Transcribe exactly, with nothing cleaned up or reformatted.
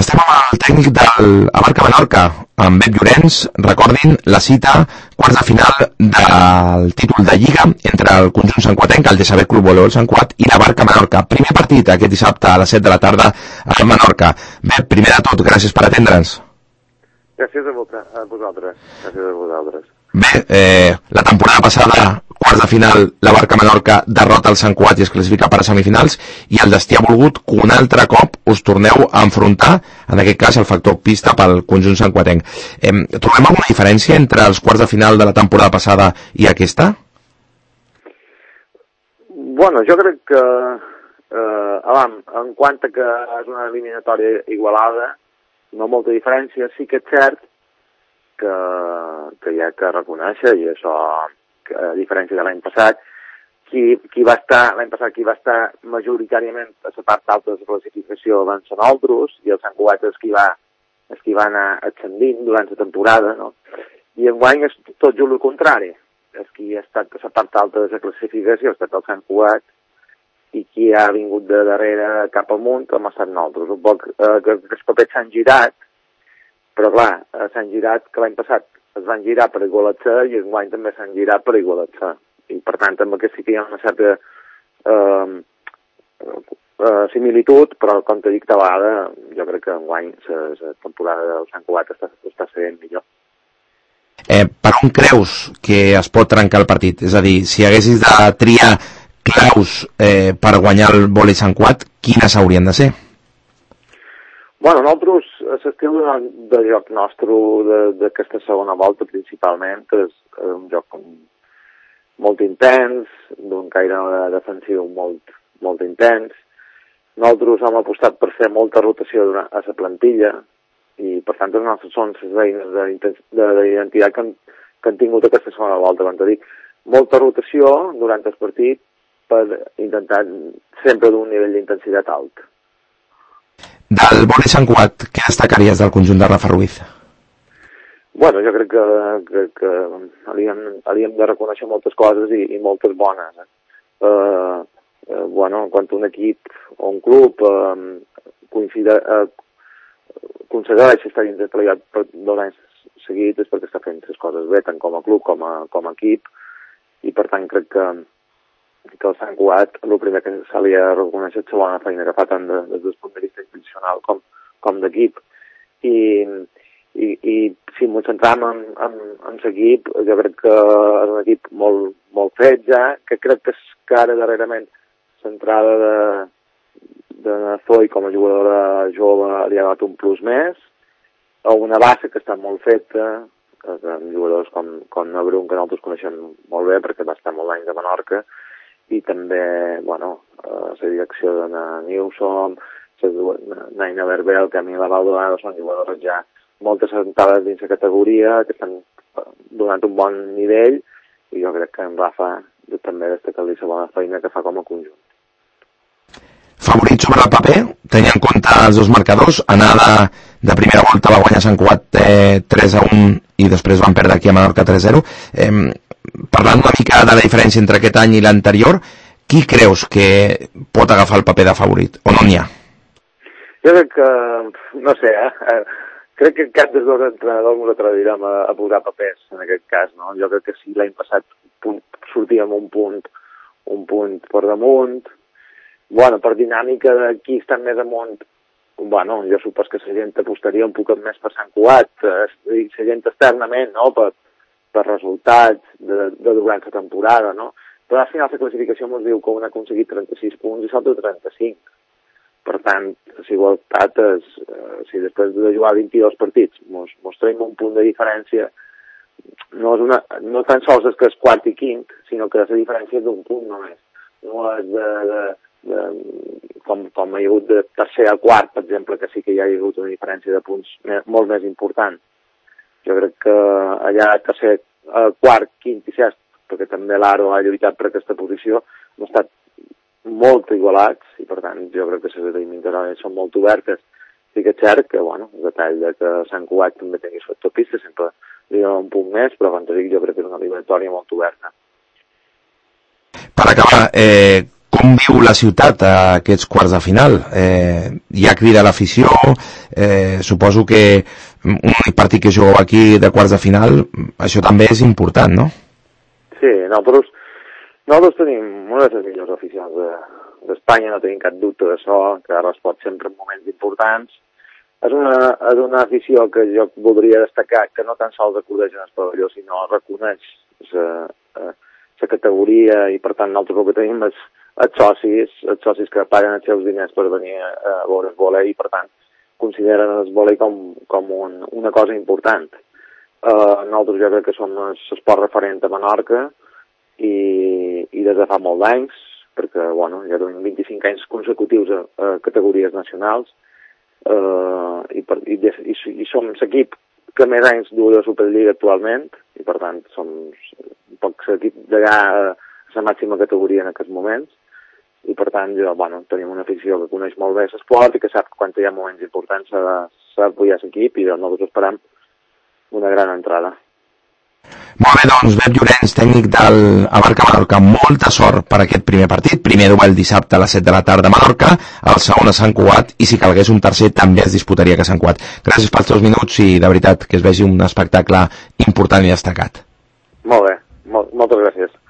estem amb el tècnic del Abarca Menorca, amb Pep Llorenç. Recordin la cita, quarts de final del títol de Lliga entre el conjunt santcuatenc, el D S B Club Voleibol Sant Cuat, i l'Abarca Menorca. Primer partit aquest dissabte a les set de la tarda a Menorca. Pep, primer de tot, gràcies per atendre'ns. Gràcies a vosaltres. Gràcies a vosaltres. Bé, eh, la temporada passada, quarts de final, l'Abarca Menorca derrota el Sant Cuat i es classifica per a semifinals, i el destí ha volgut que un altre cop us torneu a enfrontar, en aquest cas el factor pista pel conjunt santcuatenc. Eh, trobem alguna diferència entre els quarts de final de la temporada passada i aquesta? Bueno, jo crec que eh, avam, en quant a que és una eliminatòria igualada, no molta diferència. Sí que és cert que, que hi ha que reconèixer, i això, que, a diferència de l'any passat, qui, qui va estar, l'any passat qui va estar majoritàriament a la part alta de la classificació van ser nosaltres, i el Sant Cugat és qui va, és qui va anar ascendint durant la temporada, no? I enguany és tot just el contrari. És qui ha estat a la part alta de la classificació, ha estat el Sant Cugat, i qui ha vingut de darrere cap amunt hem estat nosaltres. Un poc eh, que, que els papers s'han girat, però clar, s'han girat que l'any passat es van girar per igualar-se i enguany també s'han girat per igualar-se. I per tant també que sí que hi ha una certa eh, eh, similitud, però com t'he dit a vegada, jo crec que enguany la temporada del Sant Cugat està, està sent millor. Eh, per on creus que es pot trencar el partit? És a dir, si haguessis de triar claus eh, per guanyar el vòlei Sant Cuat, quines haurien de ser? Bueno, nosaltres, l'estil de, de joc nostre d'aquesta segona volta principalment és un joc molt intens, d'un caire defensiu molt, molt intens. Nosaltres hem apostat per fer molta rotació a la plantilla i per tant les nostres són les eines d'identitat que, han, que han tingut aquesta segona volta, com t'he dit. Molta rotació durant el partit per intentar sempre d'un nivell d'intensitat alt. Del vòlei Sant Cuat, què destacaries del conjunt de Rafa Ruiz? Bueno, jo crec que, que, que havíem, havíem de reconèixer moltes coses i, i moltes bones. Eh? Uh, uh, bueno, quan un equip o un club uh, coincida, uh, aconsegueix estar dins de playoff per dos anys seguits és perquè està fent les coses bé, tant com a club com a, com a equip, i per tant crec que que el Sant Cuat, el primer que se li ha reconeixet la bona feina que fa tant de, des del punt de vista institucional com, com d'equip. I, i, i si ens centram en, en, en l'equip, jo crec que és un equip molt, molt fet ja, que crec que, és, que ara darrerament l'entrada de, de Foy com a jugadora jove li ha donat un plus més, a una base que està molt feta, amb jugadors com, com Nabrun, que nosaltres coneixem molt bé perquè va estar molt anys a Menorca, i també, bueno, la direcció de Newsom, Naina Berbel, Camila Baldonado, són jugadores ja molt assentades dins la categoria, que estan donant un bon nivell, i jo crec que en Rafa també destacar-li la bona feina que fa com a conjunt. Favorit sobre el paper, tenint en compte els dos marcadors, anada de primera volta va guanyar Sant Cuat eh, tres a un i després van perdre aquí a Menorca tres a zero. Eh, parlant una mica de la diferència entre aquest any i l'anterior, qui creus que pot agafar el paper de favorit, o no n'hi ha? Jo crec que, no sé, eh? crec que cap dels dos entrenadors ens atrevirem a, a posar papers en aquest cas, no? Jo crec que si l'any passat punt, sortíem un punt, un punt per damunt, bueno, per dinàmica de qui està més amunt, bueno, jo supos que la gent apostaria un poc més per Sant Cuat, eh, la gent externament, no?, per, per resultats de, de durant la temporada, no? Però al final la classificació ens diu que un ha aconseguit trenta-sis punts i l'altre trenta-cinc. Per tant, la igualtat és, eh, si després de jugar vint-i-dos partits mos, mos traiem un punt de diferència, no és una, no tan sols és que és quart i quint, sinó que la diferència és d'un punt només. No és de, de, de com, com hi ha hagut de tercer a quart, per exemple, que sí que hi ha hagut una diferència de punts més, molt més important. Jo crec que allà tercer, a quart, quint i sest, perquè també l'Aro ha lluitat per aquesta posició, han estat molt igualats i per tant jo crec que les eliminatòries són molt obertes. Sí que és cert que, bueno, el detall de que Sant Cugat també tingui factor pista sempre li dona un punt més, però com t'ho dic jo crec que és una eliminatòria molt oberta. Per acabar, eh, com viu la ciutat a aquests quarts de final? Eh, hi ha crida a l'afició, eh, suposo que un únic partit que jugueu aquí de quarts de final, això també és important, no? Sí, nosaltres, nosaltres tenim una de les millors aficions d'Espanya, no tenim cap dubte d'això, que es pot sempre en moments importants. És una, és una afició que jo voldria destacar, que no tan sols acudeix en el pavelló, sinó reconeix la categoria, i per tant nosaltres el que tenim és els socis, els socis que paguen els seus diners per venir a veure el vòlei, i per tant consideren el vòlei com, com un, una cosa important. Uh, nosaltres jo crec que som l'esport referent a Menorca, i, i des de fa molts anys, perquè bueno, ja tenim vint-i-cinc anys consecutius a, a categories nacionals, Uh, i, per, i, i, i som l'equip que més anys du la Superliga actualment, i per tant som poc l'equip de a la màxima categoria en aquests moments, i per tant jo, bueno, tenim una afició que coneix molt bé l'esport i que sap que quan hi ha moments importants s'ha d'apoyar l'equip, i nosaltres esperem una gran entrada. Molt bé, doncs, Pep Llorenç, tècnic del Abarca Menorca, molta sort per aquest primer partit. Primer duel dissabte a les set de la tarda a Menorca, el segon a Sant Cugat, i si calgués un tercer també es disputaria a Sant Cugat. Gràcies pels teus minuts i, de veritat, que es vegi un espectacle important i destacat. Molt bé, molt, moltes gràcies.